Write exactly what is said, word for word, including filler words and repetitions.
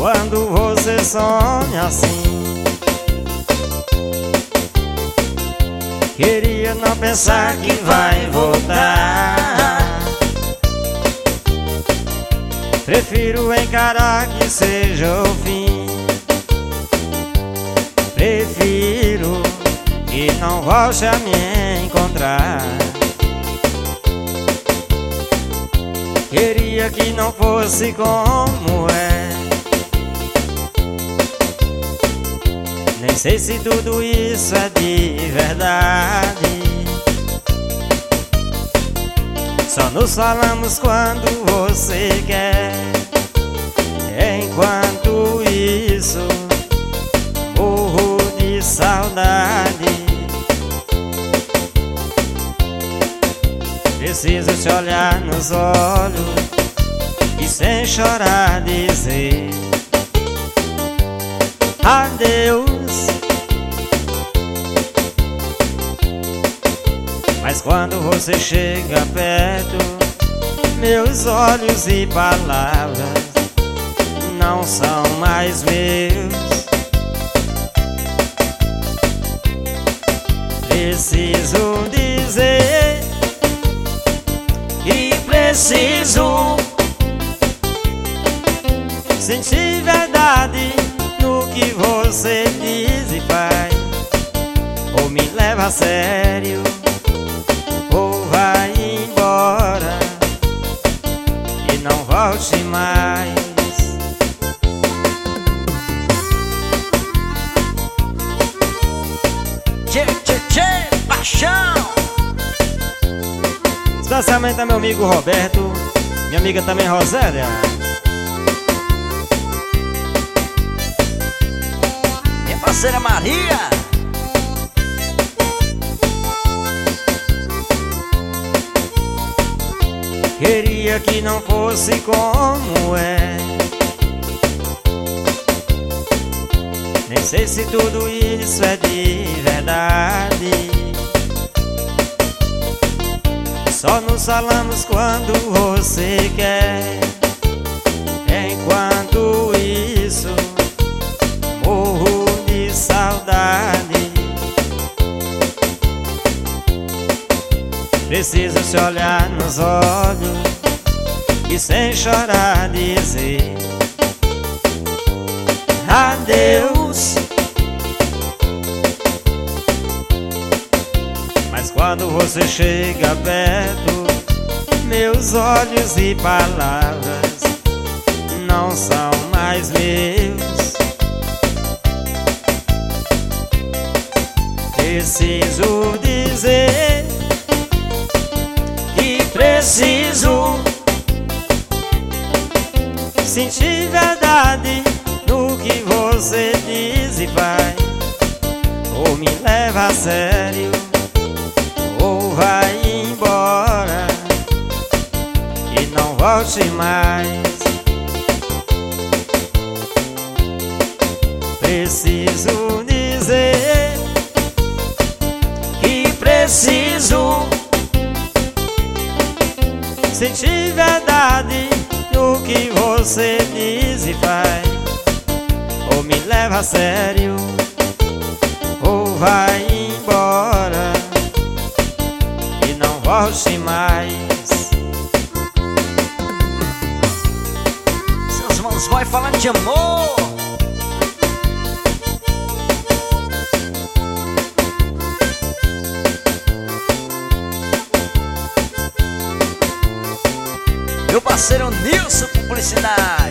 quando você sonha assim. Queria não pensar que vai voltar. Prefiro encarar que seja o fim. Prefiro que não volte a me encontrar. Queria que não fosse como é. Nem sei se tudo isso é de verdade. Só nos falamos quando você quer. Enquanto isso, morro de saudade. Preciso te olhar nos olhos e sem chorar dizer adeus. Mas quando você chega perto, meus olhos e palavras não são mais meus. Preciso dizer que preciso sentir verdade no que você diz e faz. Ou me leva a sério, ou vai embora e não volte mais. Tchê, tchê, tchê, paixão! Especialmente a meu amigo Roberto, minha amiga também Rosélia. Minha parceira Maria. Queria que não fosse como é. Nem sei se tudo isso é de verdade. Só nos falamos quando você quer. Enquanto isso, morro de saudade. Preciso te olhar nos olhos e sem chorar dizer adeus. Mas quando você chega perto, meus olhos e palavras não são mais meus. Preciso dizer que preciso sentir verdade no que você diz e faz. Ou me leva a sério, ou vai embora e não volte mais. Preciso dizer que preciso sentir verdade no que você diz e faz. Ou me leva a sério, ou vai embora e não volte mais. Seus mãos vai falando de amor. Meu parceiro Nilson Publicidade.